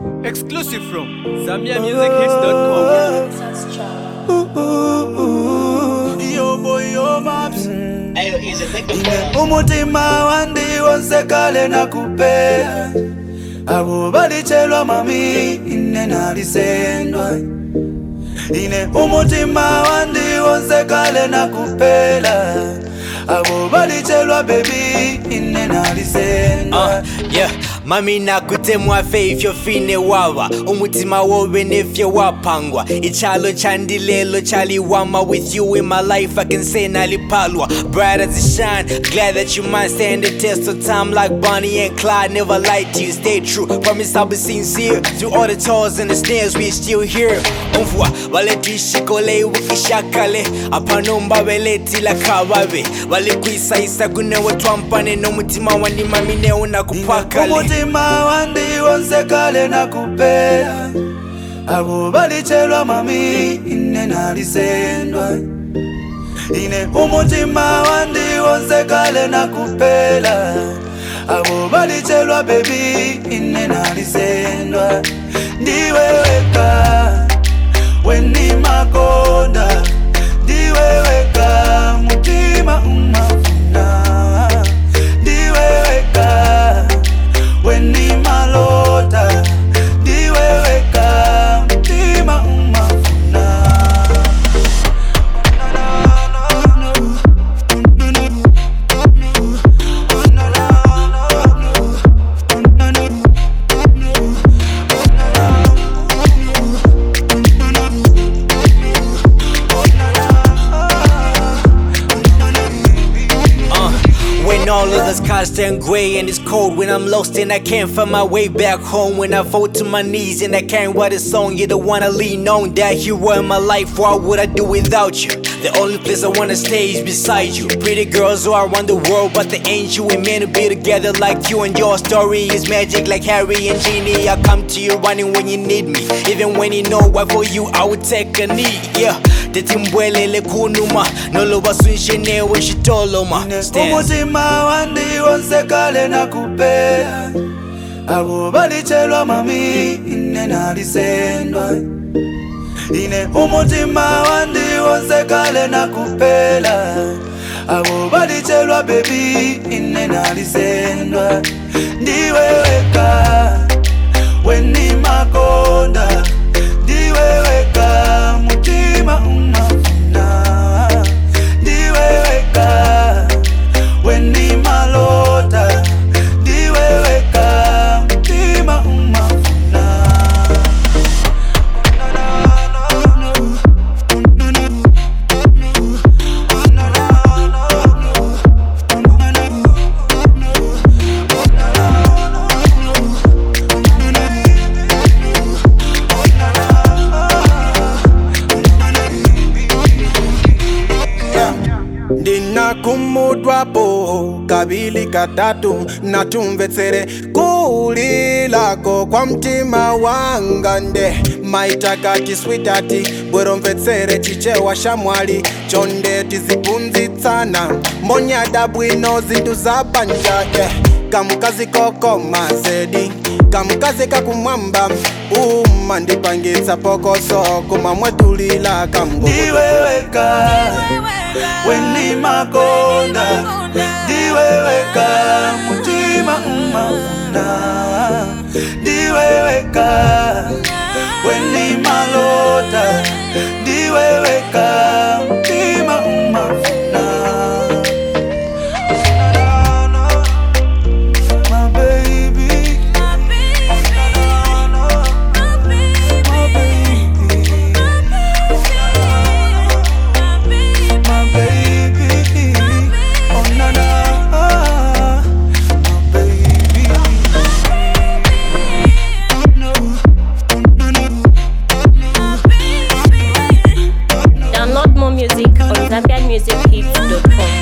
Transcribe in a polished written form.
Exclusive from ZambiaMusicHits.com. Yo boy, yo maps. Ayo, is a nigga. Umutima wandi wonsekale nakupea. Abo balichelwa mami ine nalisendwa. Ine umutima wandi wonsekale nakupela. Abo balichelwa baby ine nalisendwa. Yeah, mami nakutemwa faith yo fine wawa umutima wowe nefye wapangwa ichalo chandilelo chaliwama with you in my life I can say nalipalwa bright as it shine glad that you might stand the test of time like Bonnie and Clyde never lied to you stay true promise I'll be sincere through all the toils and the snares we still here umfwa waleti shikole ukishakale apanomba beleti la kawabe walikuisa isa kunewe twampane no mutima wandi mami neo nakupakale umutima wandi wonsekale nakupea. Abo balichelwa mami ine nalisendwa. Ine umutima wandi wonsekale nakupela. Abo balichelwa baby ine nalisendwa. Ndiweweka weni makonda. Ndiweweka mutima umafuna. Ndiweweka weni malota. Ndiweweka mutima umafuna. When all others constant gray and it's cold when I'm lost and I can't find my way back home when I fall to my knees and I can't write a song you're the one I lean on that hero in my life what would I do without you the only place I wanna stay is beside you pretty girls all around the world but they ain't you ain't meant to be together like you and your story is magic like Harry and Jeannie I come to you running when you need me even when you know why for you I would take a knee yeah Tetimbwele le kunuma Nolo basunshe newe shitoloma Umutima wandi wonsekale nakupea. Abo balichelwa mami ine nalisendwa. Ine umutima wandi wonsekale nakupela. Abo balichelwa baby ine nalisendwa. Ndiweweka weni makonda. Ndiweweka mutima umafuna. Ndiweweka weni malota. Ndiweweka mutima umafuna. Ndina kumudwapo kabili katatu natumvetsere kulilako kwa mtima wangande maitakati switati bwero mvetsere chichewa shamwali chonde tizipunzitsana mbonyada bwino zintu zabanja kamukazi koko mazedi kamukazi kakumwamba mandipangitsa pokoso kumamwetulila kamgo Ndiweweka weni makonda. Ndiweweka mutima umafuna. Ndiweweka weni malota. Ndiweweka mutima umafuna. My baby, my baby, oh na na, my baby. Download more music on ZambiaMusicHits.com.